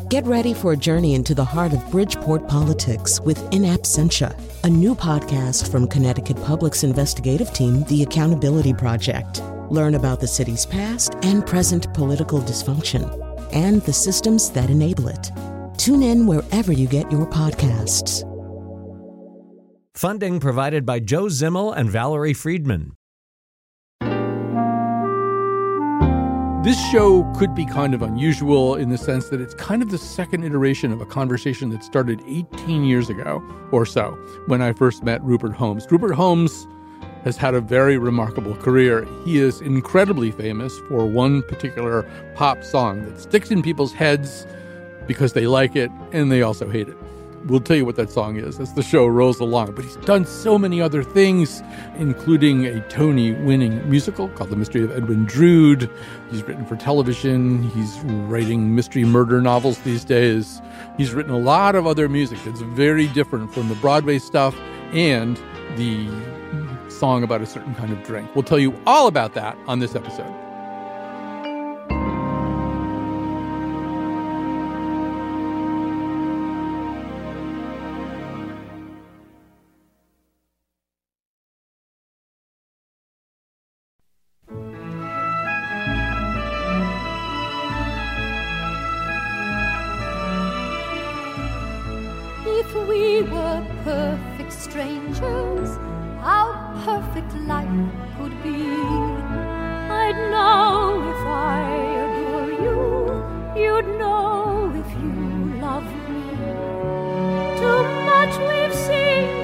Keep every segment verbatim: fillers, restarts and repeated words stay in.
Get ready for a journey into the heart of Bridgeport politics with In Absentia, a new podcast from Connecticut Public's investigative team, The Accountability Project. Learn about the city's past and present political dysfunction and the systems that enable it. Tune in wherever you get your podcasts. Funding provided by Joe Zimmel and Valerie Friedman. This show could be kind of unusual in the sense that it's kind of the second iteration of a conversation that started eighteen years ago or so when I first met Rupert Holmes. Rupert Holmes has had a very remarkable career. He is incredibly famous for one particular pop song that sticks in people's heads because they like it and they also hate it. We'll tell you what that song is as the show rolls along. But he's done so many other things, including a Tony-winning musical called The Mystery of Edwin Drood. He's written for television. He's writing mystery murder novels these days. He's written a lot of other music that's very different from the Broadway stuff and the song about a certain kind of drink. We'll tell you all about that on this episode. If we were perfect strangers, how perfect life could be. I'd know if I adore you, you'd know if you love me. Too much we've seen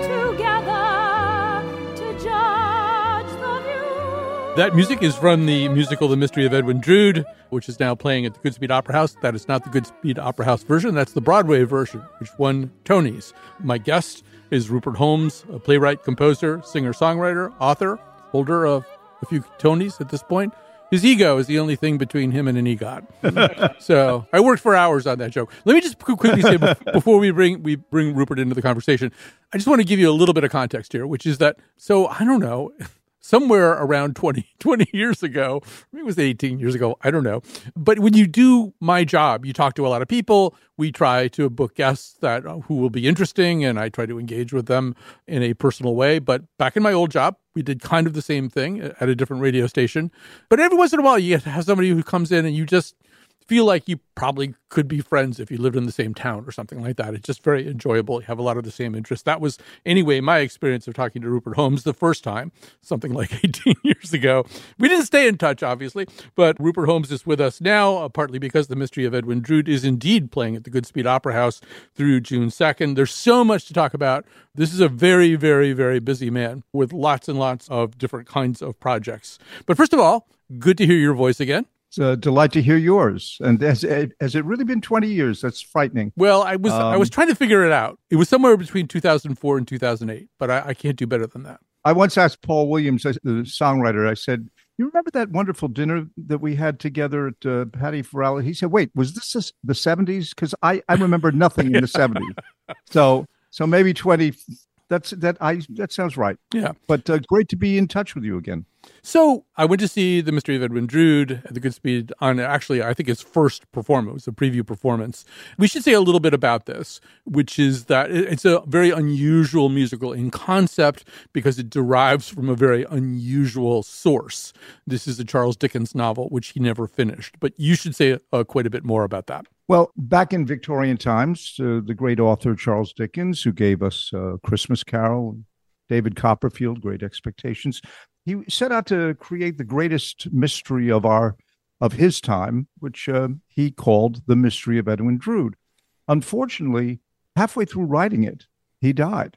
together to judge the view. That music is from the musical The Mystery of Edwin Drood, which is now playing at the Goodspeed Opera House. That is not the Goodspeed Opera House version. That's the Broadway version, which won Tonys. My guest is Rupert Holmes, a playwright, composer, singer-songwriter, author, holder of a few Tonys at this point. His ego is the only thing between him and an EGOT. So I worked for hours on that joke. Let me just quickly say, before we bring we bring Rupert into the conversation, I just want to give you a little bit of context here, which is that, so I don't know, somewhere around twenty, twenty years ago, maybe it was eighteen years ago, I don't know. But when you do my job, you talk to a lot of people. We try to book guests that who will be interesting, and I try to engage with them in a personal way. But back in my old job, we did kind of the same thing at a different radio station. But every once in a while, you have somebody who comes in and you just feel like you probably could be friends if you lived in the same town or something like that. It's just very enjoyable. You have a lot of the same interests. That was, anyway, my experience of talking to Rupert Holmes the first time, something like eighteen years ago. We didn't stay in touch, obviously, but Rupert Holmes is with us now, uh, partly because The Mystery of Edwin Drood is indeed playing at the Goodspeed Opera House through June second. There's so much to talk about. This is a very, very, very busy man with lots and lots of different kinds of projects. But first of all, good to hear your voice again. It's a delight to hear yours. And has, has it really been twenty years? That's frightening. Well, I was um, I was trying to figure it out. It was somewhere between two thousand four and two thousand eight, but I, I can't do better than that. I once asked Paul Williams, the songwriter, I said, you remember that wonderful dinner that we had together at uh, Patty Farrell? He said, wait, was this the seventies? Because I, I remember nothing in the seventies. So so maybe twenty. That's that I that sounds right. Yeah. But uh, great to be in touch with you again. So I went to see The Mystery of Edwin Drood at the Goodspeed on actually, I think, his first performance, a preview performance. We should say a little bit about this, which is that it's a very unusual musical in concept because it derives from a very unusual source. This is a Charles Dickens novel, which he never finished. But you should say uh, quite a bit more about that. Well, back in Victorian times, uh, the great author Charles Dickens, who gave us uh, Christmas Carol, David Copperfield, Great Expectations, he set out to create the greatest mystery of our of his time, which uh, he called The Mystery of Edwin Drood. Unfortunately, halfway through writing it, he died.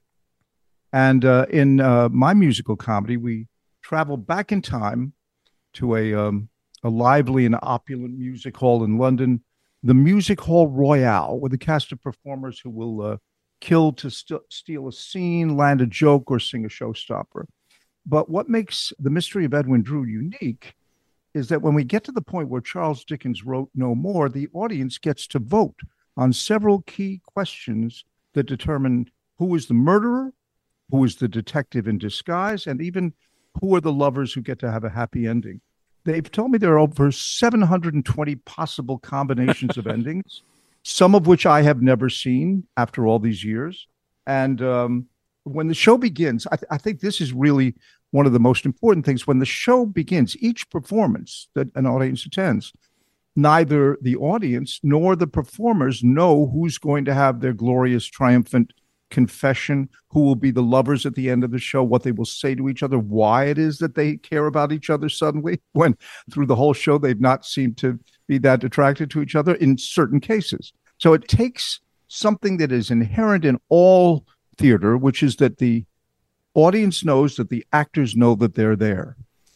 And uh, in uh, my musical comedy, we travel back in time to a um, a lively and opulent music hall in London, the Music Hall Royale, with a cast of performers who will uh, kill to st- steal a scene, land a joke, or sing a showstopper. But what makes The Mystery of Edwin Drood unique is that when we get to the point where Charles Dickens wrote no more, the audience gets to vote on several key questions that determine who is the murderer, who is the detective in disguise, and even who are the lovers who get to have a happy ending. They've told me there are over seven hundred twenty possible combinations of endings. some of which I have never seen after all these years. And um, when the show begins, I, th- I think this is really one of the most important things. When the show begins, each performance that an audience attends, neither the audience nor the performers know who's going to have their glorious, triumphant confession, who will be the lovers at the end of the show, what they will say to each other, why it is that they care about each other suddenly, when through the whole show they've not seemed to be that attracted to each other in certain cases. So it takes something that is inherent in all theater, which is that the audience knows that the actors know that they're there.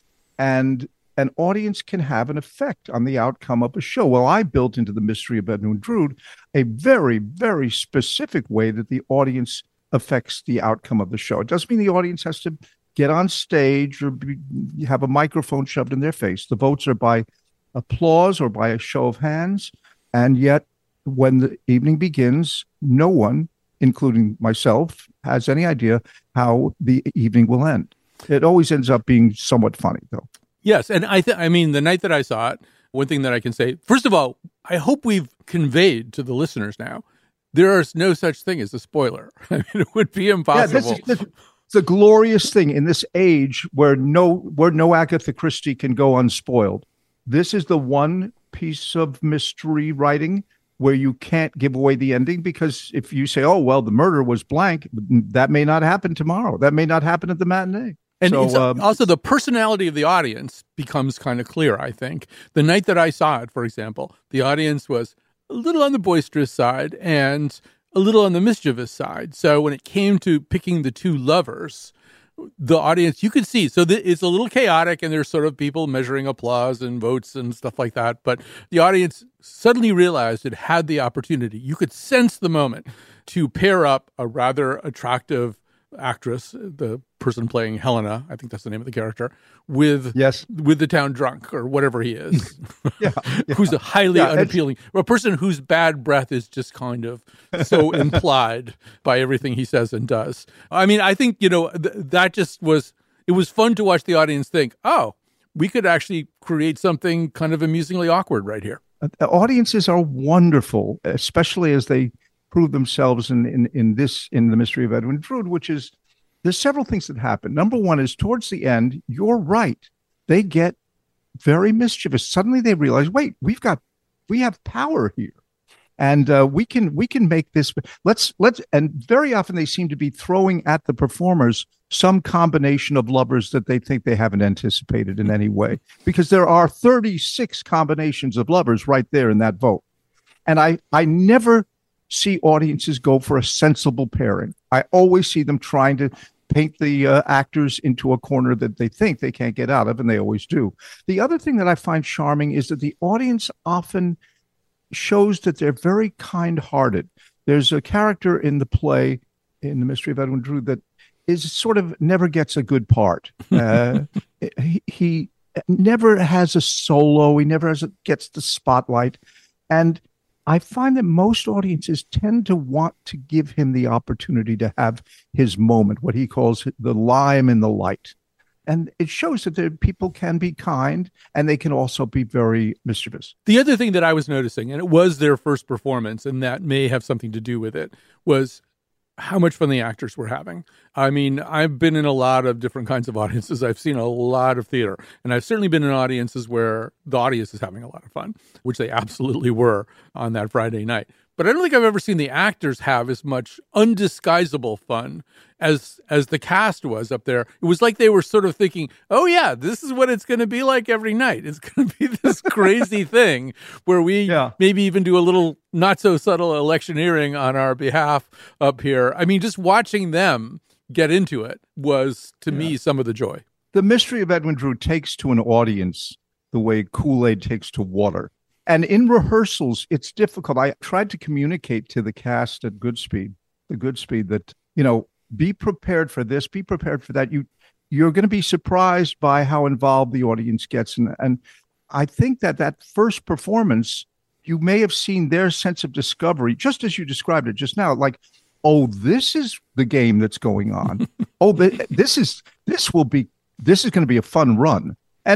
And an audience can have an effect on the outcome of a show. Well, I built into The Mystery of Edwin Drood a very, very specific way that the audience affects the outcome of the show. It doesn't mean the audience has to get on stage or be, have a microphone shoved in their face. The votes are by applause or by a show of hands. And yet, when the evening begins, no one, including myself, has any idea how the evening will end. It always ends up being somewhat funny, though. Yes, and I th- I mean, the night that I saw it, one thing that I can say, first of all, I hope we've conveyed to the listeners now, there is no such thing as a spoiler. I mean, it would be impossible. Yeah, this is, this, it's a glorious thing in this age where no where no Agatha Christie can go unspoiled. This is the one piece of mystery writing where you can't give away the ending, because if you say, oh, well, the murder was blank, that may not happen tomorrow. That may not happen at the matinee. And so, it's, um, also the personality of the audience becomes kind of clear, I think. The night that I saw it, for example, the audience was a little on the boisterous side and a little on the mischievous side. So when it came to picking the two lovers, the audience, you could see, so th- it's a little chaotic and there's sort of people measuring applause and votes and stuff like that. But the audience suddenly realized it had the opportunity. You could sense the moment to pair up a rather attractive actress, the person playing Helena, I think that's the name of the character, with yes. with the town drunk or whatever he is, yeah, yeah. who's a highly yeah, unappealing, a person whose bad breath is just kind of so implied by everything he says and does. I mean, I think, you know, th- that just was, it was fun to watch the audience think, oh, we could actually create something kind of amusingly awkward right here. Uh, audiences are wonderful, especially as they prove themselves in, in, in this, in The Mystery of Edwin Drood, which is, there's several things that happen. Number one is towards the end, you're right. They get very mischievous. Suddenly they realize, wait, we've got, we have power here. And uh, we can, we can make this, let's, let's, and very often they seem to be throwing at the performers some combination of lovers that they think they haven't anticipated in any way, because there are thirty-six combinations of lovers right there in that vote. And I, I never see audiences go for a sensible pairing. I always see them trying to paint the uh, actors into a corner that they think they can't get out of, and they always do. The other thing that I find charming is that the audience often shows that they're very kind-hearted. There's a character in the play, in The Mystery of Edwin Drood, that is sort of never gets a good part. Uh, he, he never has a solo. He never has a, gets the spotlight. And I find that most audiences tend to want to give him the opportunity to have his moment, what he calls the lime in the light. And it shows that the people can be kind and they can also be very mischievous. The other thing that I was noticing, and it was their first performance, and that may have something to do with it, was how much fun the actors were having. I mean, I've been in a lot of different kinds of audiences. I've seen a lot of theater, and I've certainly been in audiences where the audience is having a lot of fun, which they absolutely were on that Friday night. But I don't think I've ever seen the actors have as much undisguisable fun as as the cast was up there. It was like they were sort of thinking, oh, yeah, this is what it's going to be like every night. It's going to be this crazy thing where we yeah. maybe even do a little not so subtle electioneering on our behalf up here. I mean, just watching them get into it was, to yeah. me, some of the joy. The Mystery of Edwin Drood takes to an audience the way Kool-Aid takes to water. And in rehearsals, it's difficult. I tried to communicate to the cast at Goodspeed, the Goodspeed, that, you know, be prepared for this, be prepared for that. You, you're going to be surprised by how involved the audience gets. And, and I think that that first performance, you may have seen their sense of discovery, just as you described it just now, like, oh, this is the game that's going on. oh, this is, this will be, this is going to be a fun run. And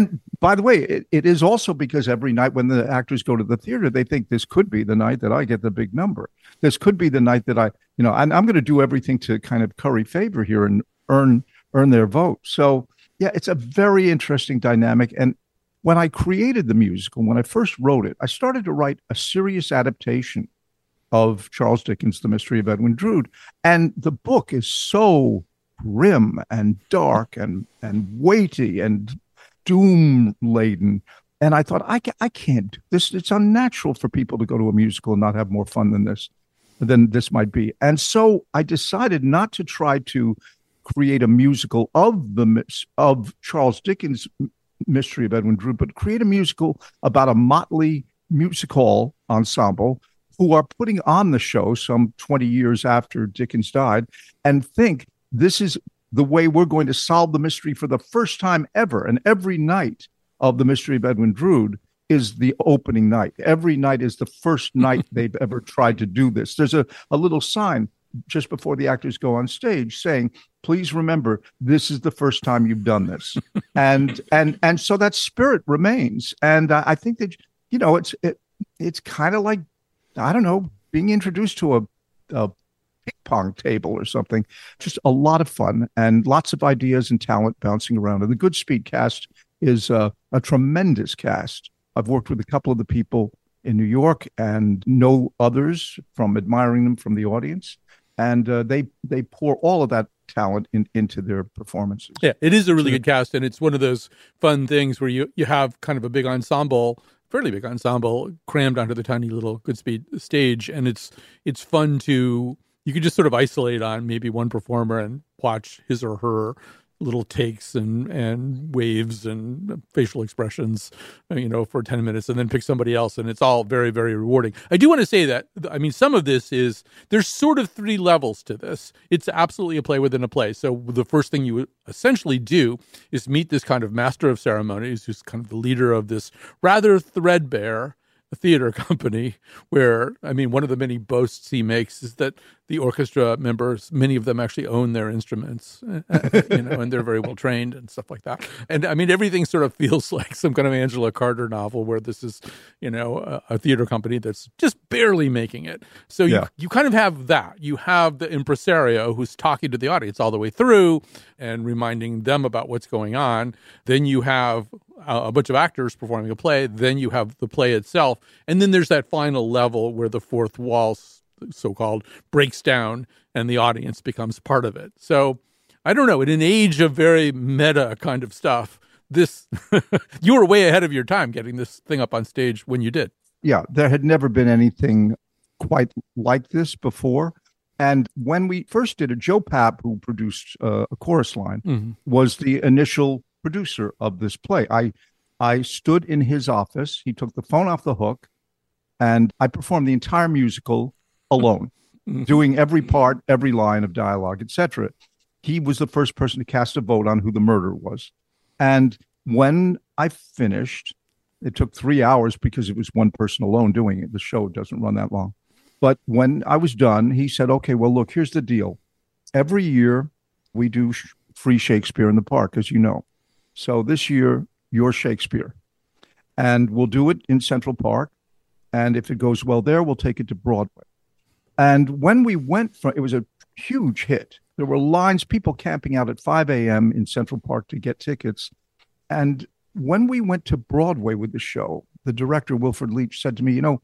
by the way, it, it is also because every night when the actors go to the theater, they think this could be the night that I get the big number. This could be the night that I, you know, and I'm going to do everything to kind of curry favor here and earn earn their vote. So, yeah, it's a very interesting dynamic. And when I created the musical, when I first wrote it, I started to write a serious adaptation of Charles Dickens' The Mystery of Edwin Drood. And the book is so grim and dark and and weighty and doom laden. And I thought, I, I can't do this. It's unnatural for people to go to a musical and not have more fun than this, than this might be. And so I decided not to try to create a musical of the of Charles Dickens' Mystery of Edwin Drood, but create a musical about a motley music hall ensemble who are putting on the show some twenty years after Dickens died and think this is the way we're going to solve the mystery for the first time ever. And every night of The Mystery of Edwin Drood is the opening night. Every night is the first night they've ever tried to do this. There's a, a little sign just before the actors go on stage saying, please remember, this is the first time you've done this. and and and so that spirit remains. And uh, I think that, you know, it's it, it's kind of like, I don't know, being introduced to a, a ping pong table or something. Just a lot of fun and lots of ideas and talent bouncing around. And the Goodspeed cast is uh, a tremendous cast. I've worked with a couple of the people in New York and know others from admiring them from the audience. And uh, they they pour all of that talent in, into their performances. Yeah, it is a really good cast, and it's one of those fun things where you, you have kind of a big ensemble, fairly big ensemble, crammed onto the tiny little Goodspeed stage, and it's it's fun to, you could just sort of isolate on maybe one performer and watch his or her little takes and, and waves and facial expressions, you know, for ten minutes and then pick somebody else. And it's all very, very rewarding. I do want to say that, I mean, some of this is, there's sort of three levels to this. It's absolutely a play within a play. So the first thing you essentially do is meet this kind of master of ceremonies, who's kind of the leader of this rather threadbare theater company where, I mean, one of the many boasts he makes is that the orchestra members, many of them actually own their instruments, uh, you know, and they're very well trained and stuff like that. And I mean, everything sort of feels like some kind of Angela Carter novel where this is, you know, a, a theater company that's just barely making it. So you, yeah. you kind of have that. You have the impresario who's talking to the audience all the way through and reminding them about what's going on. Then you have a, a bunch of actors performing a play. Then you have the play itself. And then there's that final level where the fourth wall, so-called, breaks down and the audience becomes part of it. So I don't know, in an age of very meta kind of stuff, this you were way ahead of your time getting this thing up on stage when you did. Yeah, there had never been anything quite like this before. And when we first did it, Joe Papp, who produced uh, A Chorus Line, mm-hmm. was the initial producer of this play. I I stood in his office. He took the phone off the hook, and I performed the entire musical alone, doing every part, every line of dialogue, et cetera. He was the first person to cast a vote on who the murderer was. And when I finished, it took three hours because it was one person alone doing it. The show doesn't run that long. But when I was done, he said, okay, well, look, here's the deal. Every year we do sh- free Shakespeare in the Park, as you know. So this year, you're Shakespeare. And we'll do it in Central Park. And if it goes well there, we'll take it to Broadway. And when we went from, it was a huge hit. There were lines, people camping out at five a.m. in Central Park to get tickets. And when we went to Broadway with the show, the director, Wilfred Leach, said to me, you know,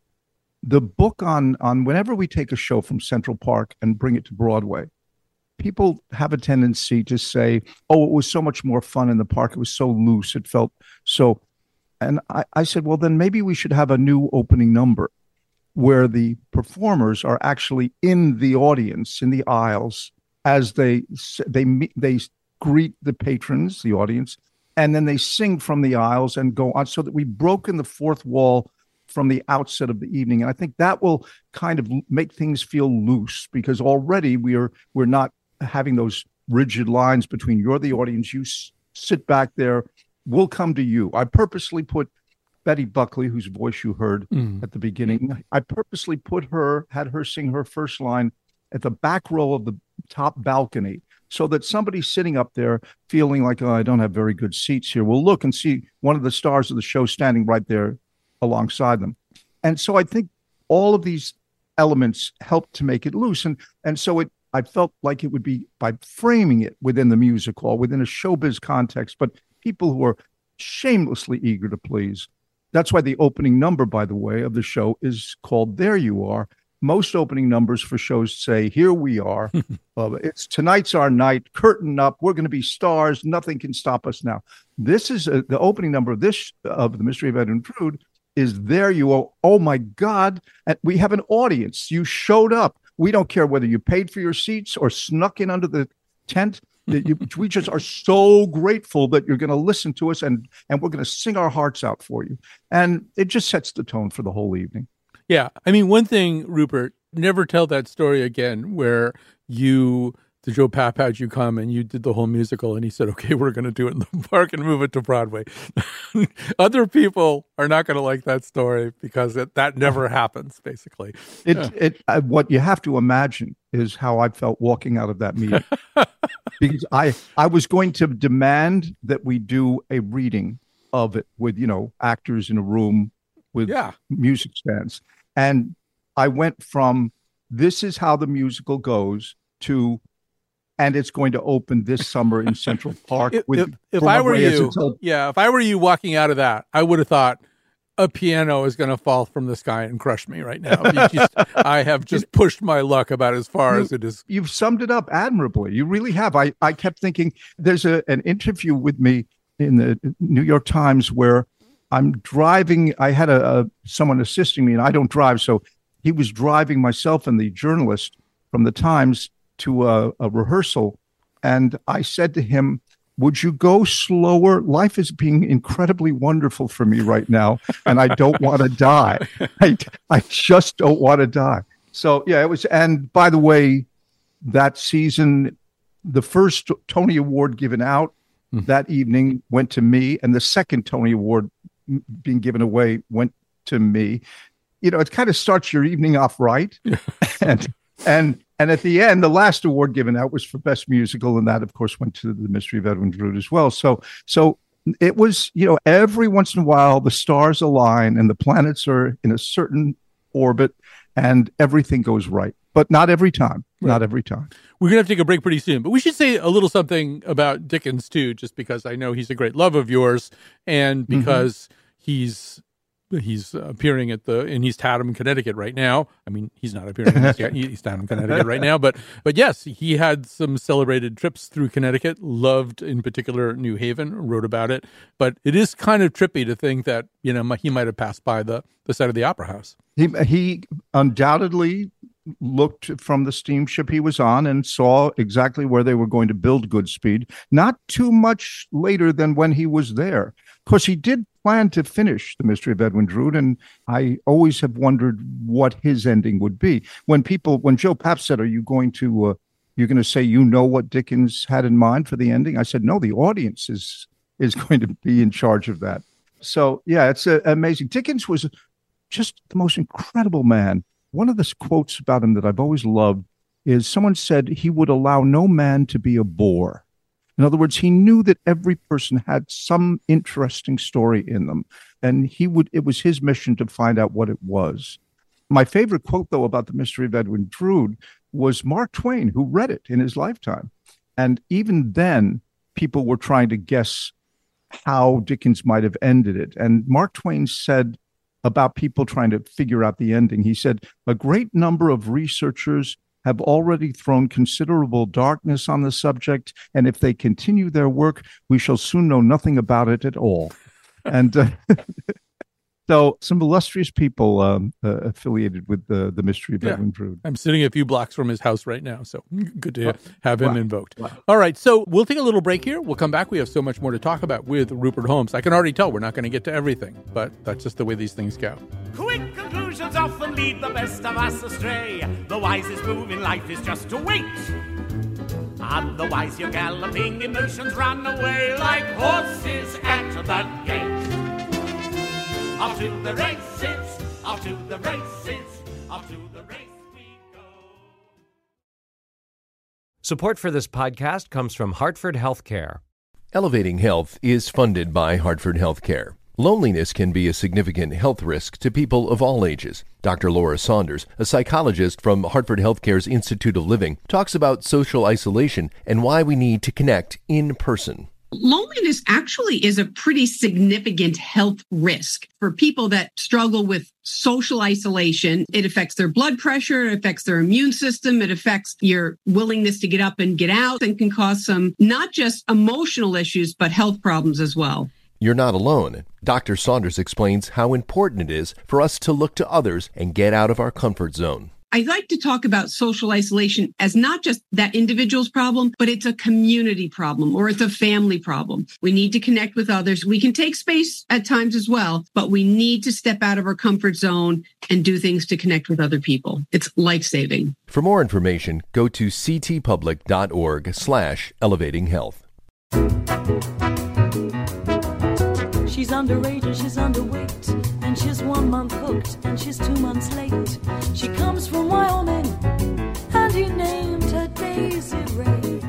the book on, on whenever we take a show from Central Park and bring it to Broadway, people have a tendency to say, oh, it was so much more fun in the park. It was so loose. It felt so. And I, I said, well, then maybe we should have a new opening number where the performers are actually in the audience, in the aisles, as they they they greet the patrons, the audience, and then they sing from the aisles and go on, so that we've broken the fourth wall from the outset of the evening. And I think that will kind of make things feel loose, because already we are we're not having those rigid lines between you're the audience, you s- sit back there, we'll come to you. I purposely put Betty Buckley, whose voice you heard mm. at the beginning, I purposely put her, had her sing her first line at the back row of the top balcony, so that somebody sitting up there feeling like, oh, I don't have very good seats here, will look and see one of the stars of the show standing right there alongside them. And so I think all of these elements helped to make it loose. And, and so it, I felt like it would be by framing it within the music hall, within a showbiz context, but people who are shamelessly eager to please. That's why the opening number, by the way, of the show is called There You Are. Most opening numbers for shows say, here we are. uh, it's tonight's our night, curtain up. We're going to be stars. Nothing can stop us now. This is a, the opening number of this, of The Mystery of Edwin Drood, is There You Are. Oh my God. And we have an audience. You showed up. We don't care whether you paid for your seats or snuck in under the tent. You, we just are so grateful that you're going to listen to us, and, and we're going to sing our hearts out for you. And it just sets the tone for the whole evening. Yeah. I mean, one thing, Rupert, never tell that story again where you, the Joe Papp had you come and you did the whole musical and he said, okay, we're going to do it in the park and move it to Broadway. Other people are not going to like that story because it, that never happens, basically. It, yeah. it, uh, what you have to imagine is how I felt walking out of that meeting. Because I, I was going to demand that we do a reading of it with, you know, actors in a room with yeah. music stands. And I went from this is how the musical goes to, and it's going to open this summer in Central Park. If, with if, if I were you, until- yeah, if I were you walking out of that, I would have thought a piano is going to fall from the sky and crush me right now. Just, I have just pushed my luck about as far you, as it is. You've summed it up admirably. You really have. I, I kept thinking there's a, an interview with me in the New York Times where I'm driving. I had a, a someone assisting me, and I don't drive, so he was driving myself and the journalist from the Times to a, a rehearsal, and I said to him, "Would you go slower? Life is being incredibly wonderful for me right now, and I don't want to die. I, I just don't want to die." So yeah, it was. And by the way, that season, the first Tony Award given out mm. that evening went to me, and the second Tony Award being given away went to me. You know, it kind of starts your evening off right. and and and at the end, the last award given out was for Best Musical, and that, of course, went to The Mystery of Edwin Drood as well. So so it was, you know, every once in a while, the stars align and the planets are in a certain orbit and everything goes right. But not every time. Right. Not every time. We're going to have to take a break pretty soon. But we should say a little something about Dickens, too, just because I know he's a great love of yours and because mm-hmm. he's he's appearing at the in East Haddam, Connecticut right now. I mean, he's not appearing in East, East Haddam, Connecticut right now. But but yes, he had some celebrated trips through Connecticut, loved in particular New Haven, wrote about it. But it is kind of trippy to think that, you know, he might have passed by the, the side of the Opera House. He, he undoubtedly looked from the steamship he was on and saw exactly where they were going to build Goodspeed, not too much later than when he was there. Of course, he did plan to finish The Mystery of Edwin Drood, and I always have wondered what his ending would be. When people, when Joe Papp said, are you going to, uh, you're going to say you know what Dickens had in mind for the ending? I said, no, the audience is, is going to be in charge of that. So, yeah, it's uh, amazing. Dickens was just the most incredible man. One of the quotes about him that I've always loved is someone said he would allow no man to be a bore. In other words, he knew that every person had some interesting story in them, and he would. It was his mission to find out what it was. My favorite quote, though, about The Mystery of Edwin Drood was Mark Twain, who read it in his lifetime. And even then, people were trying to guess how Dickens might have ended it. And Mark Twain said about people trying to figure out the ending, he said, a great number of researchers have already thrown considerable darkness on the subject, and if they continue their work, we shall soon know nothing about it at all. And uh, so some illustrious people um, uh, affiliated with the, the Mystery of yeah. Edwin Drood. I'm sitting a few blocks from his house right now, so good to have him wow. invoked. Wow. All right, so we'll take a little break here. We'll come back. We have so much more to talk about with Rupert Holmes. I can already tell we're not going to get to everything, but that's just the way these things go. Quick conclusions often lead the best of us astray. The wisest move in life is just to wait. Otherwise your galloping emotions run away like horses at the gate. Off to the races, off to the races, off to the race we go. Support for this podcast comes from Hartford Healthcare. Elevating Health is funded by Hartford Healthcare. Loneliness can be a significant health risk to people of all ages. Doctor Laura Saunders, a psychologist from Hartford Healthcare's Institute of Living, talks about social isolation and why we need to connect in person. Loneliness actually is a pretty significant health risk for people that struggle with social isolation. It affects their blood pressure, it affects their immune system, it affects your willingness to get up and get out, and can cause some not just emotional issues, but health problems as well. You're not alone. Doctor Saunders explains how important it is for us to look to others and get out of our comfort zone. I like to talk about social isolation as not just that individual's problem, but it's a community problem or it's a family problem. We need to connect with others. We can take space at times as well, but we need to step out of our comfort zone and do things to connect with other people. It's life-saving. For more information, go to ctpublic.org slash elevating health. She's underage and she's underweight, and she's one month hooked and she's two months late. She comes from Wyoming and he named her Daisy Ray.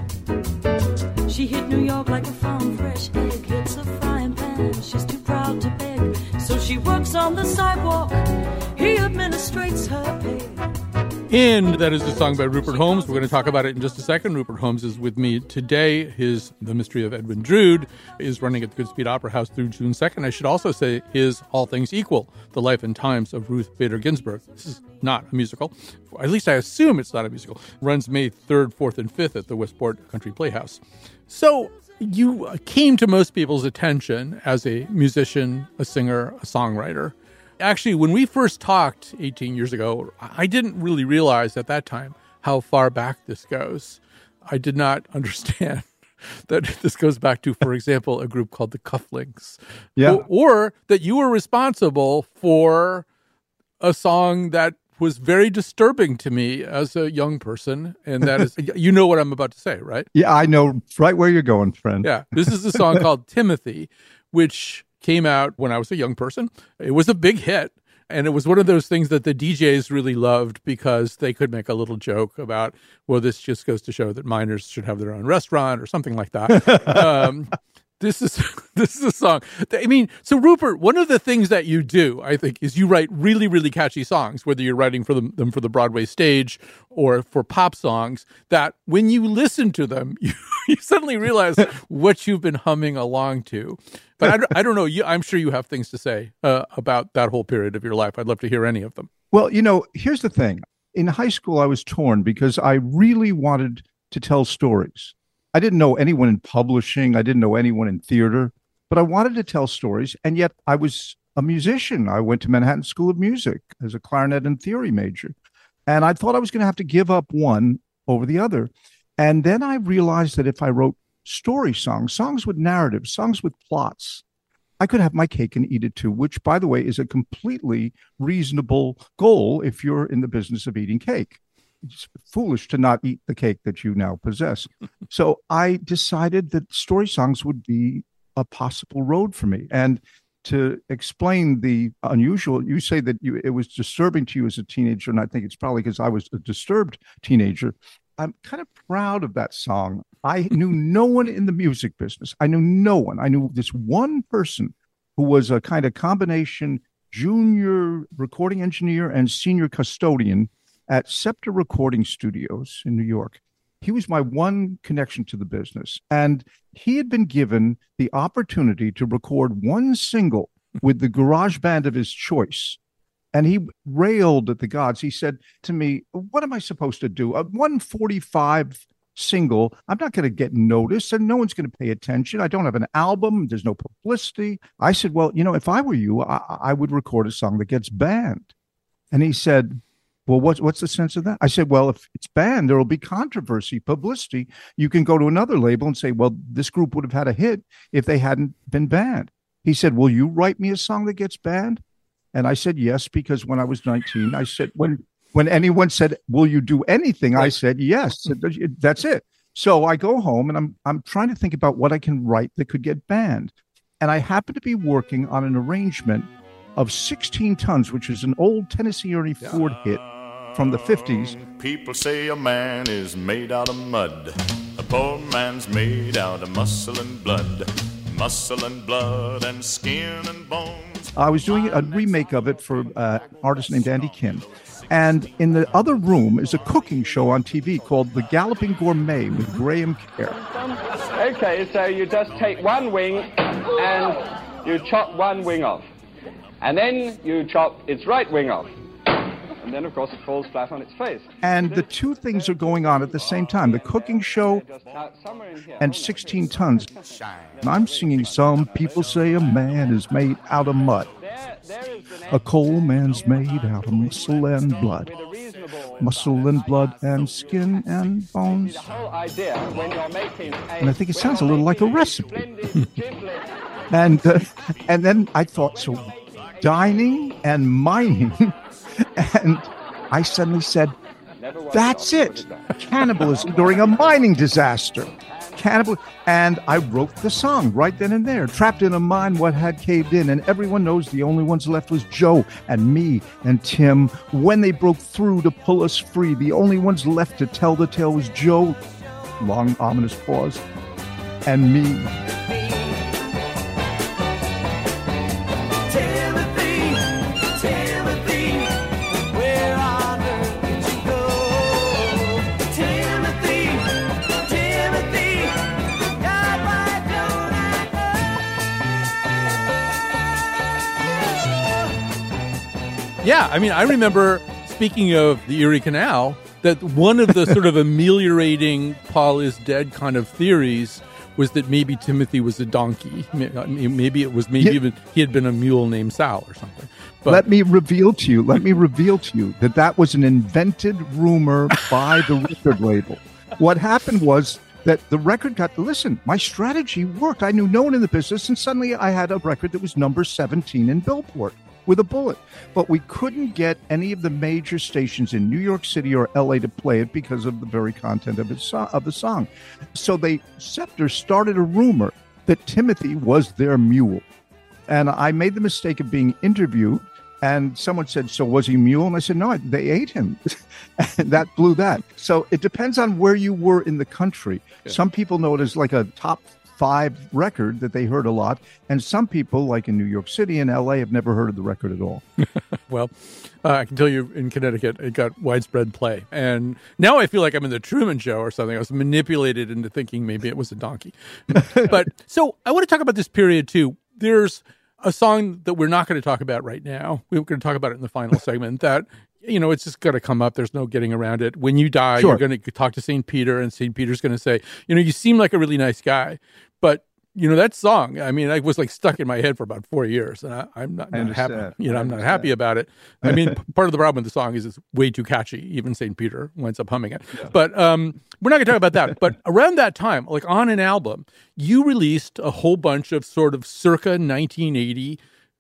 She hit New York like a farm fresh egg, hits a frying pan, she's too proud to beg. So she works on the sidewalk, he administrates her pay. And that is the song by Rupert Holmes. We're going to talk about it in just a second. Rupert Holmes is with me today. His The Mystery of Edwin Drood is running at the Goodspeed Opera House through June second. I should also say his All Things Equal, The Life and Times of Ruth Bader Ginsburg. This is not a musical. At least I assume it's not a musical. Runs May third, fourth, and fifth at the Westport Country Playhouse. So you came to most people's attention as a musician, a singer, a songwriter. Actually, when we first talked eighteen years ago, I didn't really realize at that time how far back this goes. I did not understand that this goes back to, for example, a group called the Cufflinks. Yeah. Or, or that you were responsible for a song that was very disturbing to me as a young person. And that is, you know what I'm about to say, right? Yeah, I know right where you're going, friend. Yeah. This is a song called Timothy, which came out when I was a young person. It was a big hit. And it was one of those things that the D Js really loved because they could make a little joke about, well, this just goes to show that minors should have their own restaurant or something like that. um, this is this is a song. I mean, so Rupert, one of the things that you do, I think, is you write really, really catchy songs, whether you're writing for them, them for the Broadway stage or for pop songs, that when you listen to them, you, you suddenly realize what you've been humming along to. But I don't, I don't know. You, I'm sure you have things to say uh, about that whole period of your life. I'd love to hear any of them. Well, you know, here's the thing. In high school, I was torn because I really wanted to tell stories. I didn't know anyone in publishing. I didn't know anyone in theater, but I wanted to tell stories. And yet I was a musician. I went to Manhattan School of Music as a clarinet and theory major. And I thought I was going to have to give up one over the other. And then I realized that if I wrote story songs, songs with narratives, songs with plots, I could have my cake and eat it too, which, by the way, is a completely reasonable goal if you're in the business of eating cake. It's foolish to not eat the cake that you now possess. So I decided that story songs would be a possible road for me. And to explain the unusual, you say that you, it was disturbing to you as a teenager, and I think it's probably because I was a disturbed teenager. I'm kind of proud of that song. I knew no one in the music business. I knew no one. I knew this one person who was a kind of combination junior recording engineer and senior custodian at Scepter Recording Studios in New York. He was my one connection to the business. And he had been given the opportunity to record one single with the garage band of his choice. And he railed at the gods. He said to me, what am I supposed to do? A one forty-five single, I'm not going to get noticed and no one's going to pay attention. I don't have an album. There's no publicity. I said, well, you know, if I were you, I, I would record a song that gets banned. And he said, well, what's, what's the sense of that? I said, well, if it's banned, there will be controversy, publicity. You can go to another label and say, well, this group would have had a hit if they hadn't been banned. He said, will you write me a song that gets banned? And I said, yes, because when I was nineteen, I said, when when anyone said, will you do anything? Right. I said, yes, that's it. So I go home and I'm I'm trying to think about what I can write that could get banned. And I happen to be working on an arrangement of sixteen tons, which is an old Tennessee Ernie Ford hit from the fifties. People say a man is made out of mud. A poor man's made out of muscle and blood. Muscle and blood and skin and bones. I was doing a remake of it for uh, an artist named Andy Kim. And in the other room is a cooking show on T V called The Galloping Gourmet with Graham Kerr. Okay, so you just take one wing and you chop one wing off. And then you chop its right wing off. And then, of course, it falls flat on its face. And the two things are going on at the same time, the cooking show and sixteen tons. And I'm singing, some people say a man is made out of mud. A coal man's made out of muscle and blood. Muscle and blood and skin and bones. And I think it sounds a little like a recipe. and uh, and then I thought, so dining and mining. And I suddenly said, that's it. Cannibalism during a mining disaster. Cannibal. And I wrote the song right then and there. Trapped in a mine, what had caved in. And everyone knows the only ones left was Joe and me and Tim. When they broke through to pull us free, the only ones left to tell the tale was Joe, long ominous pause, and me. Yeah, I mean, I remember, speaking of the Erie Canal, that one of the sort of ameliorating Paul is dead kind of theories was that maybe Timothy was a donkey. Maybe it was, maybe yeah. even he had been a mule named Sal or something. But let me reveal to you, let me reveal to you that that was an invented rumor by the record label. What happened was that the record got, listen, my strategy worked. I knew no one in the business, and suddenly I had a record that was number seventeen in Billboard. With a bullet. But we couldn't get any of the major stations in New York City or L A to play it because of the very content of its so- of the song. So they Scepter started a rumor that Timothy was their mule. And I made the mistake of being interviewed, and someone said, so was he mule? And I said, no, they ate him. And that blew that. So it depends on where you were in the country. Yeah. Some people know it as like a top five record that they heard a lot, and some people, like in New York City and L A, have never heard of the record at all. Well, uh, I can tell you in Connecticut, it got widespread play. And now I feel like I'm in the Truman Show or something. I was manipulated into thinking maybe it was a donkey. But so I want to talk about this period too. There's a song that we're not going to talk about right now. We're going to talk about it in the final segment that, you know, it's just going to come up. There's no getting around it. When you die, sure. You're going to talk to Saint Peter, and Saint Peter's going to say, you know, you seem like a really nice guy, but, you know, that song, I mean, I was like stuck in my head for about four years, and I, I'm not, not happy. You know, I'm not happy about it. I mean, part of the problem with the song is it's way too catchy. Even Saint Peter winds up humming it. Yeah. But um, we're not going to talk about that. But around that time, like on an album, you released a whole bunch of sort of circa nineteen eighty,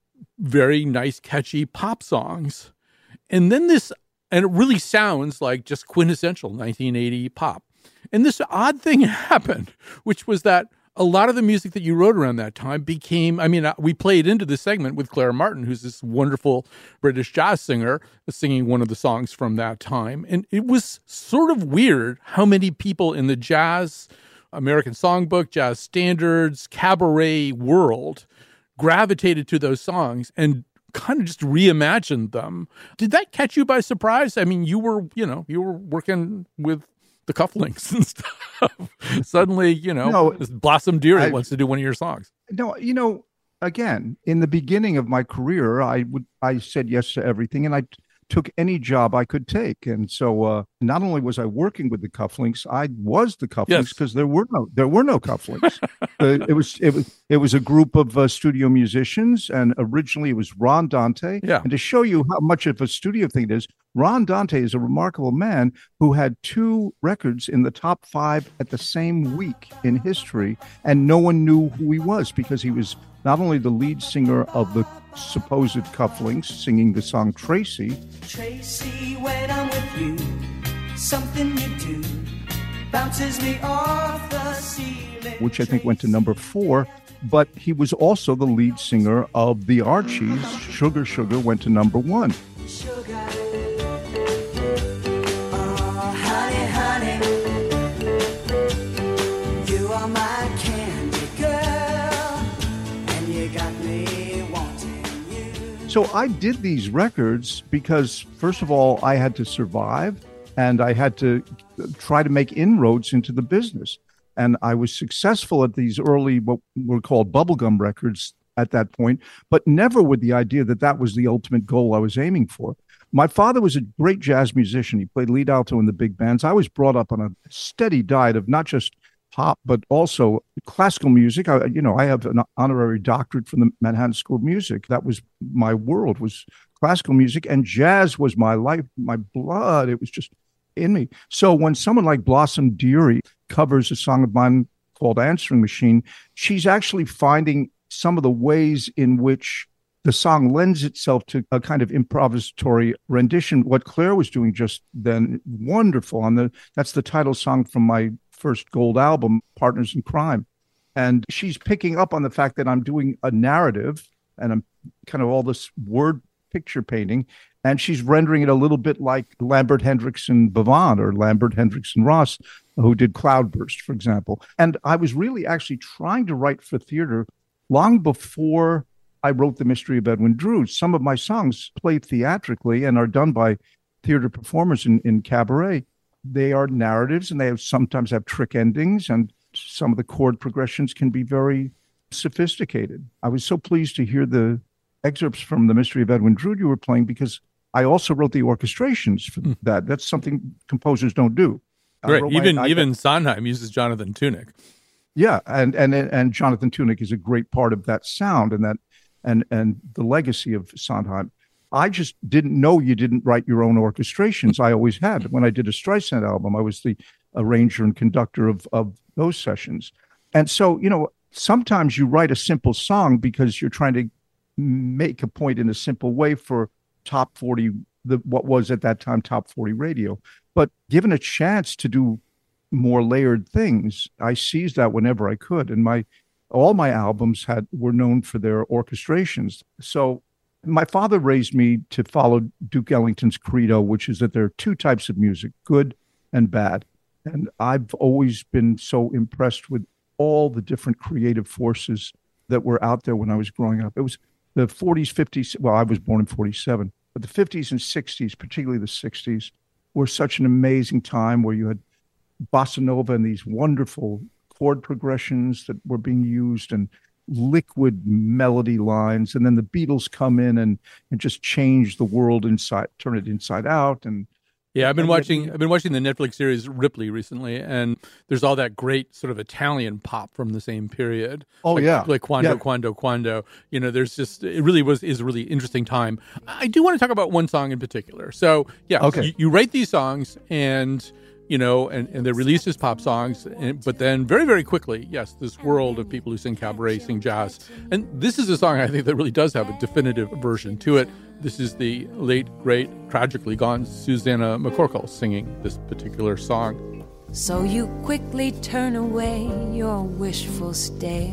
very nice, catchy pop songs. And then this, and it really sounds like just quintessential nineteen eighty pop. And this odd thing happened, which was that a lot of the music that you wrote around that time became, I mean, we played into this segment with Clara Martin, who's this wonderful British jazz singer, singing one of the songs from that time. And it was sort of weird how many people in the jazz, American Songbook, jazz standards, cabaret world gravitated to those songs and kind of just reimagined them. Did that catch you by surprise? I mean, you were, you know, you were working with the Cufflinks and stuff. Suddenly, you know, no, this Blossom Dearie I, wants to do one of your songs. No, you know, again, in the beginning of my career, I would I said yes to everything, and I took any job I could take. And so uh, not only was I working with the Cufflinks, I was the Cufflinks because yes. there were no there were no Cufflinks. uh, it was it was it was a group of uh, studio musicians, and originally it was Ron Dante. Yeah. And to show you how much of a studio thing it is, Ron Dante is a remarkable man who had two records in the top five at the same week in history, and no one knew who he was because he was not only the lead singer of the supposed Cufflinks singing the song Tracy. Tracy, when I'm with you, something you do bounces me off the ceiling. Which I think went to number four, but he was also the lead singer of the Archies. Sugar Sugar went to number one. Sugar, So I did these records because, first of all, I had to survive and I had to try to make inroads into the business. And I was successful at these early, what were called bubblegum records at that point, but never with the idea that that was the ultimate goal I was aiming for. My father was a great jazz musician. He played lead alto in the big bands. I was brought up on a steady diet of not just pop, but also classical music. I, you know, I have an honorary doctorate from the Manhattan School of Music. That was my world, was classical music, and jazz was my life, my blood. It was just in me. So when someone like Blossom Dearie covers a song of mine called Answering Machine, she's actually finding some of the ways in which the song lends itself to a kind of improvisatory rendition. What Claire was doing just then, wonderful. On the that's the title song from my first gold album, Partners in Crime. And she's picking up on the fact that I'm doing a narrative and I'm kind of all this word picture painting. And she's rendering it a little bit like Lambert Hendrickson Bavant or Lambert Hendrickson Ross, who did Cloudburst, for example. And I was really actually trying to write for theater long before I wrote The Mystery of Edwin Drood. Some of my songs play theatrically and are done by theater performers in, in cabaret. They are narratives, and they have sometimes have trick endings, and some of the chord progressions can be very sophisticated. I was so pleased to hear the excerpts from The Mystery of Edwin Drood you were playing, because I also wrote the orchestrations for mm. that. That's something composers don't do. Right. Even my, I, even Sondheim uses Jonathan Tunick. Yeah, and and and Jonathan Tunick is a great part of that sound and that and and the legacy of Sondheim. I just didn't know you didn't write your own orchestrations. I always had. When I did a Streisand album, I was the arranger and conductor of of those sessions. And so, you know, sometimes you write a simple song because you're trying to make a point in a simple way for top forty, the what was at that time top forty radio. But given a chance to do more layered things, I seized that whenever I could. And my all my albums had were known for their orchestrations. So my father raised me to follow Duke Ellington's credo, which is that there are two types of music, good and bad. And I've always been so impressed with all the different creative forces that were out there when I was growing up. It was the forties, fifties. Well, I was born in forty-seven, but the fifties and sixties, particularly the sixties, were such an amazing time where you had bossa nova and these wonderful chord progressions that were being used and liquid melody lines. And then the Beatles come in and, and just change the world inside, turn it inside out. And yeah, I've been watching. I've been watching the Netflix series Ripley recently, and there's all that great sort of Italian pop from the same period. Oh like, yeah, like Quando, yeah. Quando, Quando. You know, there's just it really was is a really interesting time. I do want to talk about one song in particular. So yeah, okay. you, you write these songs, and you know, and, and they're released as pop songs, and, but then very, very quickly, yes, this world of people who sing cabaret, sing jazz, and this is a song I think that really does have a definitive version to it. This is the late, great, tragically gone Susanna McCorkle singing this particular song. So you quickly turn away your wishful stare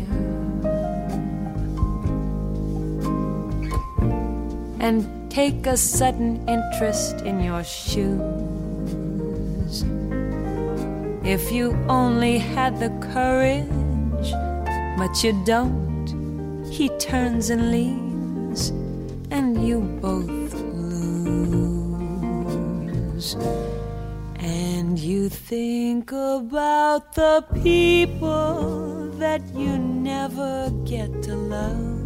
and take a sudden interest in your shoes. If you only had the courage, but you don't, he turns and leaves, and you both lose. And you think about the people that you never get to love.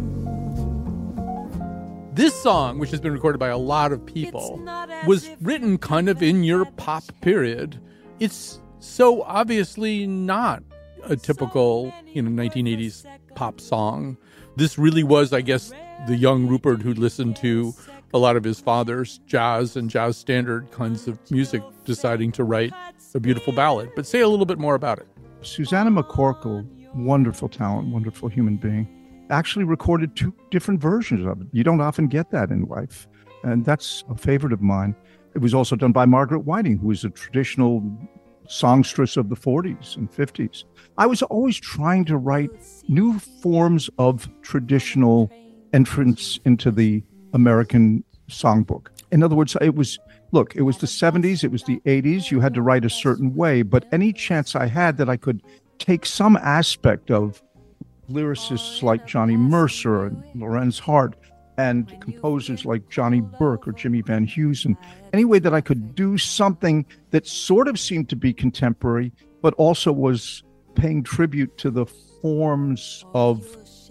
This song, which has been recorded by a lot of people, was written kind of in your pop period. It's so obviously not a typical, you know, nineteen eighties pop song. This really was, I guess, the young Rupert who listened to a lot of his father's jazz and jazz standard kinds of music, deciding to write a beautiful ballad. But say a little bit more about it. Susanna McCorkle, wonderful talent, wonderful human being, actually recorded two different versions of it. You don't often get that in life. And that's a favorite of mine. It was also done by Margaret Whiting, who is a traditional songstress of the forties and fifties. I was always trying to write new forms of traditional entrance into the American songbook. In other words, it was, look, it was the seventies, it was the eighties. You had to write a certain way, but any chance I had that I could take some aspect of lyricists like Johnny Mercer and Lorenz Hart, and composers like Johnny Burke or Jimmy Van Heusen, any way that I could do something that sort of seemed to be contemporary, but also was paying tribute to the forms of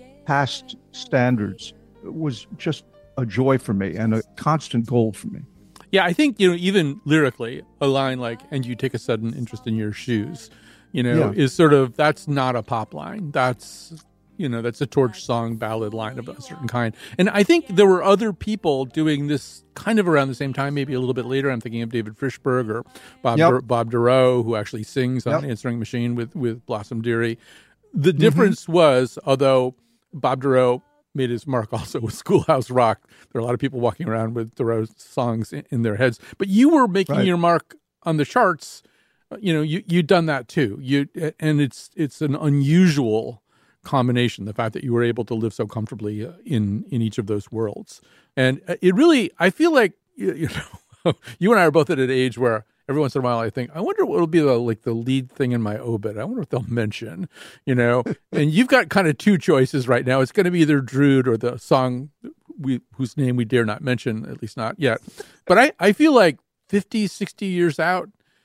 past standards. It was just a joy for me and a constant goal for me. Yeah, I think, you know, even lyrically, a line like, and you take a sudden interest in your shoes, you know, yeah. is sort of, that's not a pop line. That's, you know, that's a torch song ballad line of a certain kind. And I think there were other people doing this kind of around the same time, maybe a little bit later. I'm thinking of David Frischberg or Bob yep. Dur- Bob Dorough, who actually sings on yep. Answering Machine with, with Blossom Dearie. The difference mm-hmm. was, although Bob Dorough made his mark also with Schoolhouse Rock, there are a lot of people walking around with Dorough songs in, in their heads. But you were making right. your mark on the charts. You know, you, you'd done that too. You And it's it's an unusual combination, the fact that you were able to live so comfortably in, in each of those worlds. And it really, I feel like, you, you know, you and I are both at an age where every once in a while I think, I wonder what will be the, like the lead thing in my obit. I wonder what they'll mention, you know, and you've got kind of two choices right now. It's going to be either Drood or the song we whose name we dare not mention, at least not yet. But I, I feel like fifty, sixty years out,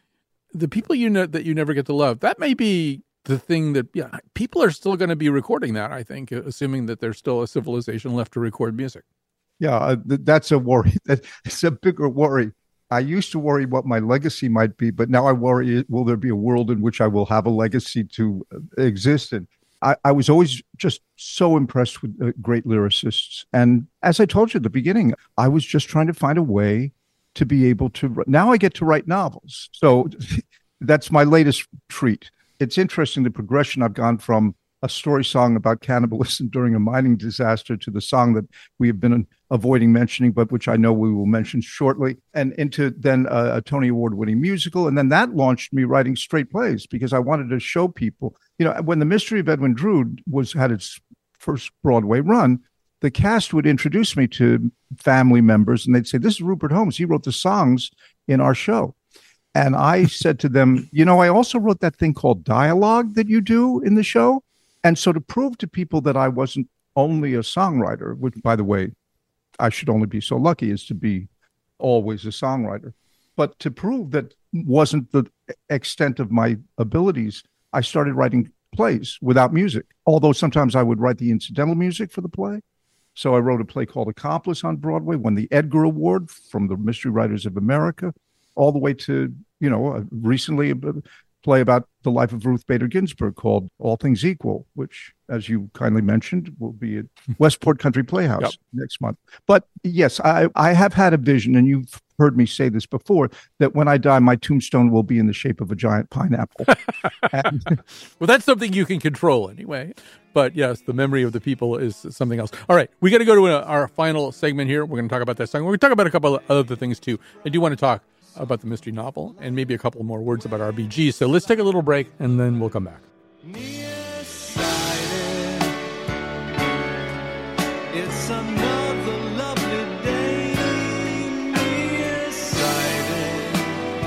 the people you know that you never get to love, that may be the thing that, yeah, people are still going to be recording that, I think, assuming that there's still a civilization left to record music. Yeah, uh, th- that's a worry. It's a bigger worry. I used to worry what my legacy might be, but now I worry, will there be a world in which I will have a legacy to exist in? I, I was always just so impressed with uh, great lyricists. And as I told you at the beginning, I was just trying to find a way to be able to, now I get to write novels. So that's my latest treat. It's interesting, the progression. I've gone from a story song about cannibalism during a mining disaster to the song that we have been avoiding mentioning, but which I know we will mention shortly, and into then a, a Tony Award-winning musical. And then that launched me writing straight plays because I wanted to show people, you know, when The Mystery of Edwin Drood was had its first Broadway run, the cast would introduce me to family members and they'd say, this is Rupert Holmes. He wrote the songs in our show. And I said to them, you know, I also wrote that thing called dialogue that you do in the show. And so to prove to people that I wasn't only a songwriter, which, by the way, I should only be so lucky as to be always a songwriter, but to prove that wasn't the extent of my abilities, I started writing plays without music, although sometimes I would write the incidental music for the play. So I wrote a play called Accomplice on Broadway, won the Edgar Award from the Mystery Writers of America, all the way to, you know, recently a play about the life of Ruth Bader Ginsburg called All Things Equal, which, as you kindly mentioned, will be at Westport Country Playhouse yep. next month. But yes, I, I have had a vision, and you've heard me say this before, that when I die, my tombstone will be in the shape of a giant pineapple. and, well, that's something you can control anyway. But yes, the memory of the people is something else. All right, we got to go to a, our final segment here. We're going to talk about that song. We're going to talk about a couple of other things, too. I do want to talk about the mystery novel and maybe a couple more words about R B G. So let's take a little break and then we'll come back. It's another lovely day, nearsighted.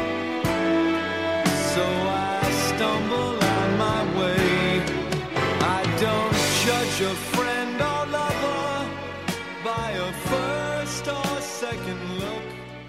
So I stumble on my way. I don't judge a friend or lover by a first or second look.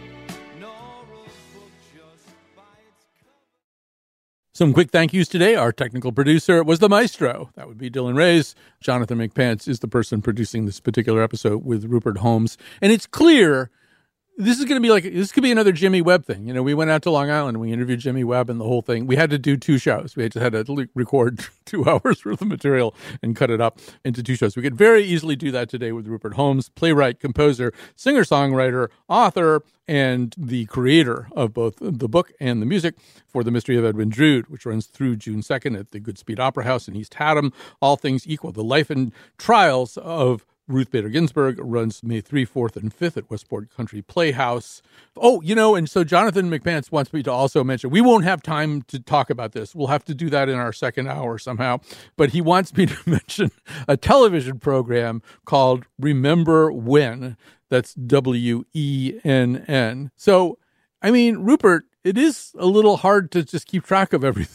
Some quick thank yous today. Our technical producer was the maestro. That would be Dylan Reyes. Jonathan McPants is the person producing this particular episode with Rupert Holmes. And it's clear this is going to be like, this could be another Jimmy Webb thing. You know, we went out to Long Island and we interviewed Jimmy Webb and the whole thing. We had to do two shows. We just had to record two hours worth of material and cut it up into two shows. We could very easily do that today with Rupert Holmes, playwright, composer, singer-songwriter, author, and the creator of both the book and the music for The Mystery of Edwin Drood, which runs through June second at the Goodspeed Opera House in East Haddam. All Things Equal, the life and trials of Ruth Bader Ginsburg, runs May third, fourth, and fifth at Westport Country Playhouse. Oh, you know, and so Jonathan McPants wants me to also mention, we won't have time to talk about this. We'll have to do that in our second hour somehow. But he wants me to mention a television program called Remember When. That's W E N N. So, I mean, Rupert, it is a little hard to just keep track of everything.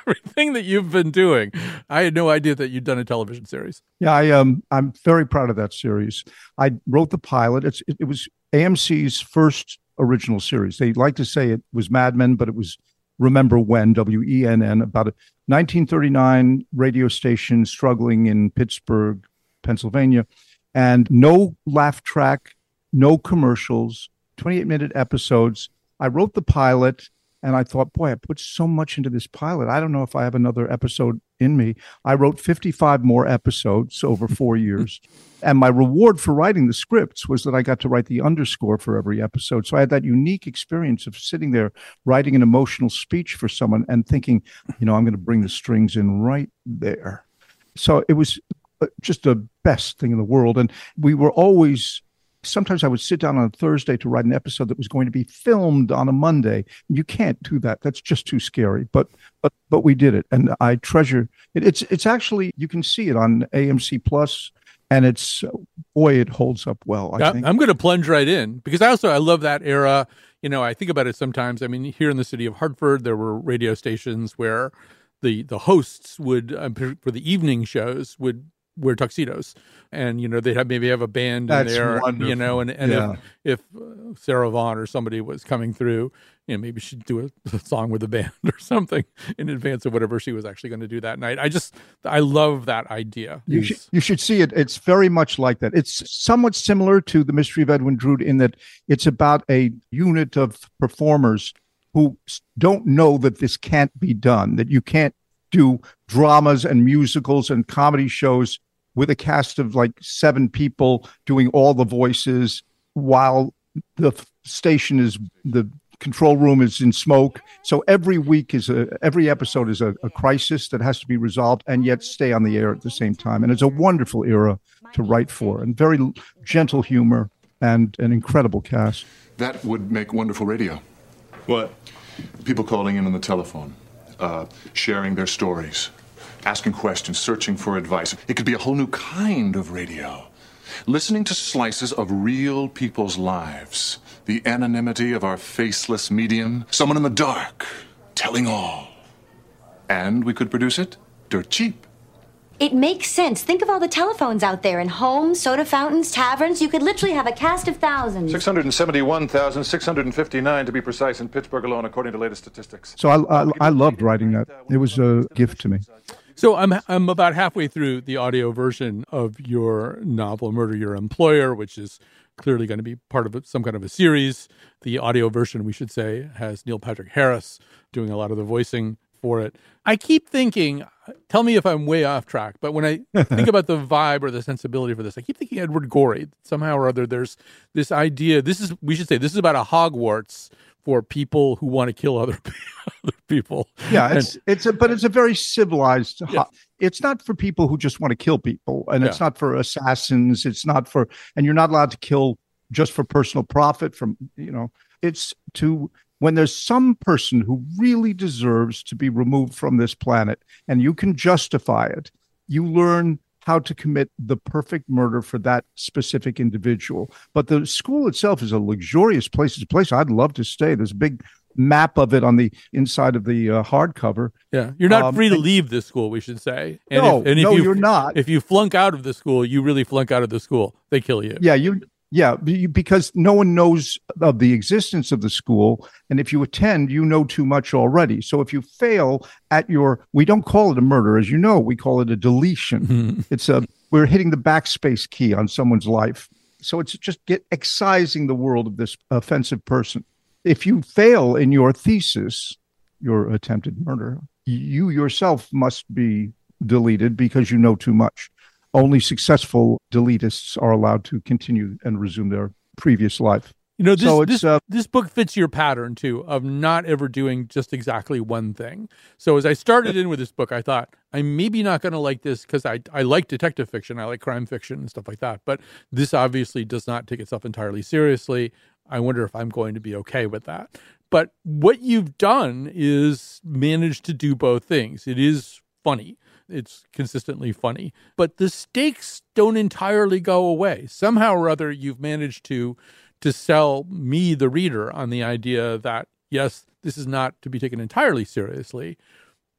everything that you've been doing. I had no idea that you'd done a television series. Yeah, I um, I'm very proud of that series. I wrote the pilot. It's it, it was A M C's first original series. They like to say it was Mad Men, but it was Remember When, W E N N, about a nineteen thirty-nine radio station struggling in Pittsburgh, Pennsylvania, and no laugh track, no commercials, twenty-eight minute episodes. I wrote the pilot. And I thought, boy, I put so much into this pilot. I don't know if I have another episode in me. I wrote fifty-five more episodes over four years. And my reward for writing the scripts was that I got to write the underscore for every episode. So I had that unique experience of sitting there writing an emotional speech for someone and thinking, you know, I'm going to bring the strings in right there. So it was just the best thing in the world. And we were always... Sometimes I would sit down on a Thursday to write an episode that was going to be filmed on a Monday. You can't do that. That's just too scary. But but but we did it, and I treasure it. It's it's actually, you can see it on A M C Plus, and it's, boy, it holds up well. I think I'm going to plunge right in because I also I love that era. You know, I think about it sometimes. I mean, here in the city of Hartford, there were radio stations where the the hosts would um, for the evening shows would wear tuxedos, and you know they'd have maybe have a band That's in there, wonderful. you know, and, and Yeah. if if uh, Sarah Vaughan or somebody was coming through, you know, maybe she'd do a, a song with a band or something in advance of whatever she was actually going to do that night. I just I love that idea. You should, you should see it. It's very much like that. It's somewhat similar to The Mystery of Edwin Drood in that it's about a unit of performers who s- don't know that this can't be done, that you can't do dramas and musicals and comedy shows with a cast of like seven people doing all the voices while the f- station is, the control room is in smoke. So every week is a, every episode is a, a crisis that has to be resolved and yet stay on the air at the same time. And it's a wonderful era to write for, and very l- gentle humor and an incredible cast. That would make wonderful radio. What? People calling in on the telephone, uh, sharing their stories, asking questions, searching for advice. It could be a whole new kind of radio. Listening to slices of real people's lives. The anonymity of our faceless medium. Someone in the dark, telling all. And we could produce it dirt cheap. It makes sense. Think of all the telephones out there in homes, soda fountains, taverns. You could literally have a cast of thousands. six hundred seventy-one thousand six hundred fifty-nine to be precise in Pittsburgh alone, according to latest statistics. So I, I, I loved writing that. It was a gift to me. So I'm I'm about halfway through the audio version of your novel, Murder Your Employer, which is clearly going to be part of some kind of a series. The audio version, we should say, has Neil Patrick Harris doing a lot of the voicing for it. I keep thinking, tell me if I'm way off track, but when I think about the vibe or the sensibility for this, I keep thinking Edward Gorey. Somehow or other, there's this idea. This is, we should say, this is about a Hogwarts for people who want to kill other other people. Yeah, it's And- it's a but it's a very civilized. Yeah. It's not for people who just want to kill people, and it's Yeah. not for assassins. It's not for, and you're not allowed to kill just for personal profit. From you know, it's to when there's some person who really deserves to be removed from this planet, and you can justify it. You learn how to commit the perfect murder for that specific individual. But the school itself is a luxurious place. It's a place I'd love to stay. There's a big map of it on the inside of the uh, hardcover. Yeah, you're not Um, free to and- leave this school, we should say. And No, if, and if no, you, you're not. If you flunk out of the school, you really flunk out of the school. They kill you. Yeah, you. Yeah, be- because no one knows of the existence of the school, and if you attend, you know too much already. So if you fail at your, we don't call it a murder, as you know, we call it a deletion. It's a we're hitting the backspace key on someone's life. So it's just get excising the world of this offensive person. If you fail in your thesis, your attempted murder, you yourself must be deleted because you know too much. Only successful deletists are allowed to continue and resume their previous life. You know, this So it's, this, uh, this book fits your pattern, too, of not ever doing just exactly one thing. So as I started in with this book, I thought, I'm maybe not going to like this because I, I like detective fiction. I like crime fiction and stuff like that. But this obviously does not take itself entirely seriously. I wonder if I'm going to be okay with that. But what you've done is managed to do both things. It is funny. It's consistently funny. But the stakes don't entirely go away. Somehow or other, you've managed to to sell me, the reader, on the idea that, yes, this is not to be taken entirely seriously,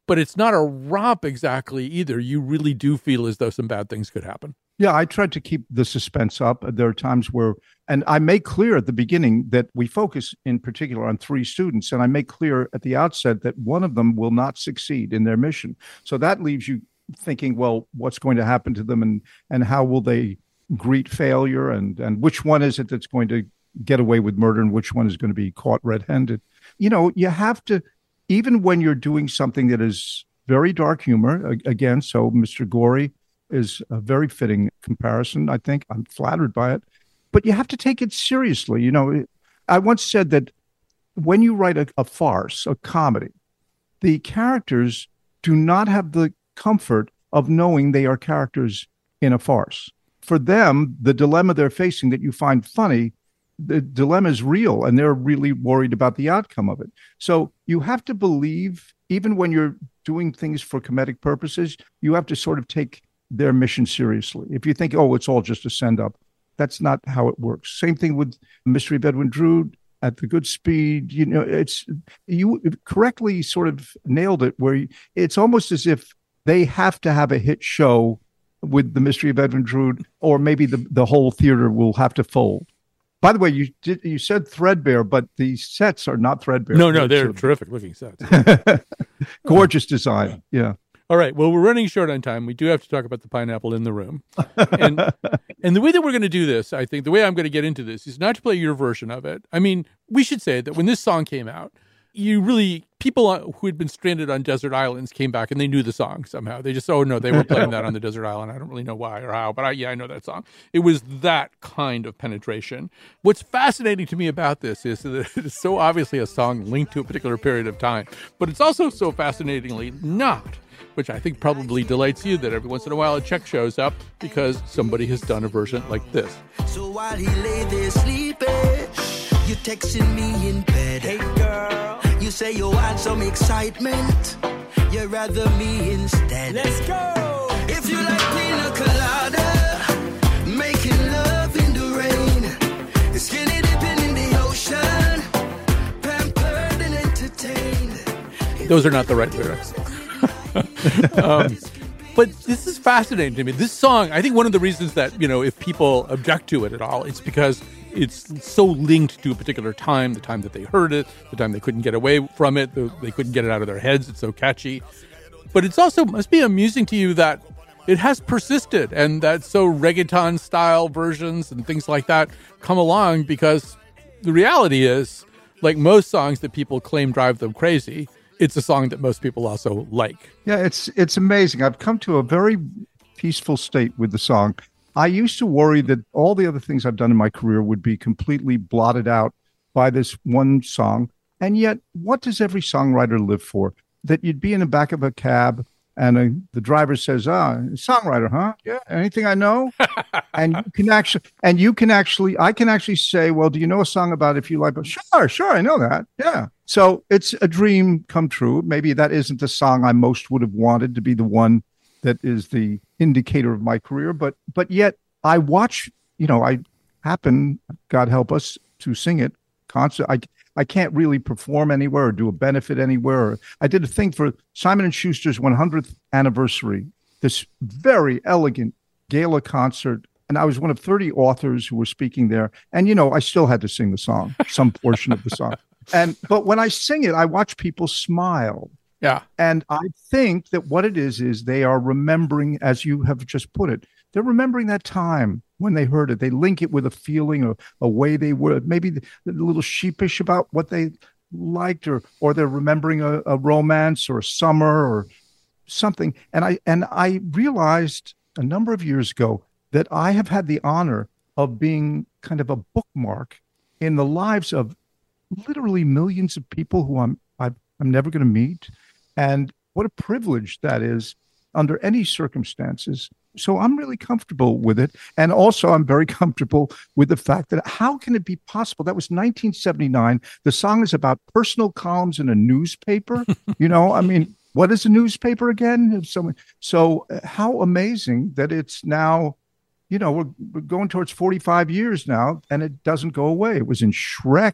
but it's not a romp exactly either. You really do feel as though some bad things could happen. Yeah, I tried to keep the suspense up. There are times where, and I make clear at the beginning that we focus in particular on three students, and I make clear at the outset that one of them will not succeed in their mission. So that leaves you thinking, well, what's going to happen to them, and and how will they greet failure, and and which one is it that's going to get away with murder, and which one is going to be caught red-handed? You know, you have to, even when you're doing something that is very dark humor, again, so Mister Gory is a very fitting comparison, I think. I'm flattered by it. But you have to take it seriously. You know, I once said that when you write a, a farce, a comedy, the characters do not have the comfort of knowing they are characters in a farce. For them, the dilemma they're facing that you find funny, the dilemma is real, and they're really worried about the outcome of it. So you have to believe, even when you're doing things for comedic purposes, you have to sort of take their mission seriously. If you think, oh, it's all just a send up, that's not how it works. Same thing with Mystery of Edwin Drood at the Goodspeed. You know, it's, you correctly sort of nailed it, where it's almost as if they have to have a hit show with the Mystery of Edwin Drood, or maybe the, the whole theater will have to fold. By the way, you did you said threadbare, but the sets are not threadbare. No, no, they're sort of terrific looking sets. Gorgeous design. Yeah. All right. Well, we're running short on time. We do have to talk about the pineapple in the room. And, and the way that we're going to do this, I think, the way I'm going to get into this is not to play your version of it. I mean, we should say that when this song came out, you really, people who had been stranded on desert islands came back and they knew the song somehow. They just, oh, no, they were playing that on the desert island. I don't really know why or how, but I, yeah, I know that song. It was that kind of penetration. What's fascinating to me about this is that it is so obviously a song linked to a particular period of time, but it's also so fascinatingly not, which I think probably delights you, that every once in a while a check shows up because somebody has done a version like this. So while he lay there sleeping, you texting me in bed. Hey girl, you say you want some excitement, you'd rather me instead. Let's go. If you like pina colada, making love in the rain, skinny dipping in the ocean, pampered and entertained. Those are not the right lyrics. um, but this is fascinating to me. This song, I think one of the reasons that, you know, if people object to it at all, it's because it's so linked to a particular time, the time that they heard it, the time they couldn't get away from it, the, they couldn't get it out of their heads. It's so catchy. But it's also must be amusing to you that it has persisted, and that so reggaeton style versions and things like that come along, because the reality is, like most songs that people claim drive them crazy, it's a song that most people also like. Yeah, it's it's amazing. I've come to a very peaceful state with the song. I used to worry that all the other things I've done in my career would be completely blotted out by this one song. And yet, what does every songwriter live for? That you'd be in the back of a cab and a, the driver says, ah, songwriter, huh? Yeah. Anything I know? and you can actually, and you can actually, I can actually say, well, do you know a song about if you like? Sure, sure. I know that. Yeah. So it's a dream come true. Maybe that isn't the song I most would have wanted to be the one that is the indicator of my career. But, but yet I watch, you know, I happen, God help us, to sing it concert. I, I can't really perform anywhere or do a benefit anywhere. I did a thing for Simon and Schuster's one hundredth anniversary, this very elegant gala concert. And I was one of thirty authors who were speaking there. And, you know, I still had to sing the song, some portion of the song. And but when I sing it, I watch people smile. Yeah. And I think that what it is, is they are remembering, as you have just put it, they're remembering that time when they heard it. They link it with a feeling or a way they were, maybe a little sheepish about what they liked, or or they're remembering a, a romance or a summer or something. And I and I realized a number of years ago that I have had the honor of being kind of a bookmark in the lives of literally millions of people who I'm I've, I'm never going to meet. And what a privilege that is under any circumstances. So I'm really comfortable with it. And also I'm very comfortable with the fact that how can it be possible? That was nineteen seventy-nine. The song is about personal columns in a newspaper. You know, I mean, what is a newspaper again? So, so how amazing that it's now, you know, we're, we're going towards forty-five years now and it doesn't go away. It was in Shrek.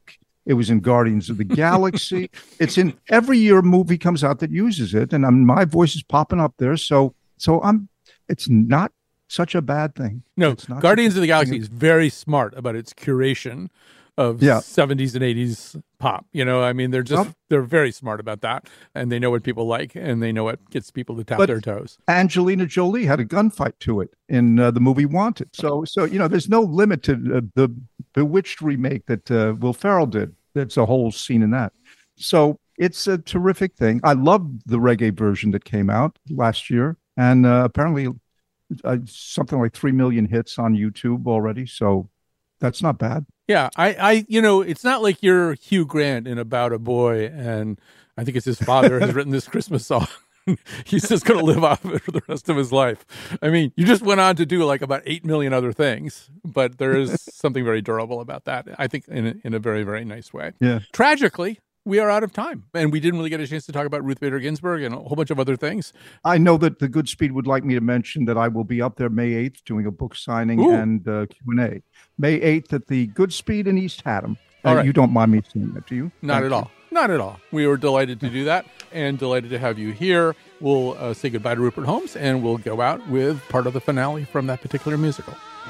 It was in Guardians of the Galaxy. It's in every year a movie comes out that uses it, and I'm, my voice is popping up there. So, so I'm. It's not such a bad thing. No, Guardians of the Galaxy is very smart about its curation of yeah. seventies and eighties pop. You know, I mean, they're just well, they're very smart about that, and they know what people like, and they know what gets people to tap but their toes. Angelina Jolie had a gunfight to it in uh, the movie Wanted. So, so you know, there's no limit to uh, the Bewitched remake that uh, Will Ferrell did. There's a whole scene in that. So it's a terrific thing. I love the reggae version that came out last year, and uh, apparently uh, something like three million hits on YouTube already. So that's not bad. Yeah, I, I, you know, it's not like you're Hugh Grant in About a Boy, and I think it's his father has written this Christmas song. He's just going to live off of it for the rest of his life. I mean, you just went on to do like about eight million other things, but there is something very durable about that, I think, in a, in a very, very nice way. Yeah. Tragically, we are out of time, and we didn't really get a chance to talk about Ruth Bader Ginsburg and a whole bunch of other things. I know that the Goodspeed would like me to mention that I will be up there May eighth doing a book signing Ooh. and uh, Q and A. May eighth at the Goodspeed in East Haddam. All uh, right. You don't mind me saying that, do you? Not Thank at you. all. Not at all. We were delighted to do that and delighted to have you here. We'll uh, say goodbye to Rupert Holmes, and we'll go out with part of the finale from that particular musical.